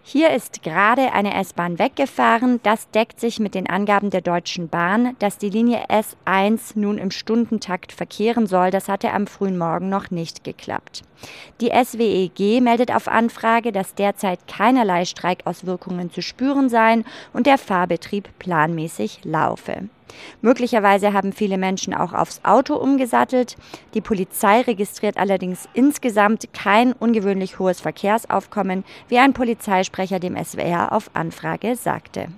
Hier ist gerade eine S-Bahn weggefahren. Das deckt sich mit den Angaben der Deutschen Bahn, dass die Linie S1 nun im Stundentakt verkehren soll. Das hatte am frühen Morgen noch nicht geklappt. Die SWEG meldet auf Anfrage, dass derzeit keinerlei Streikauswirkungen zu spüren seien und der Fahrbetrieb planmäßig laufe. Möglicherweise haben viele Menschen auch aufs Auto umgesattelt. Die Polizei registriert allerdings insgesamt kein ungewöhnlich hohes Verkehrsaufkommen, wie ein Polizeisprecher dem SWR auf Anfrage sagte.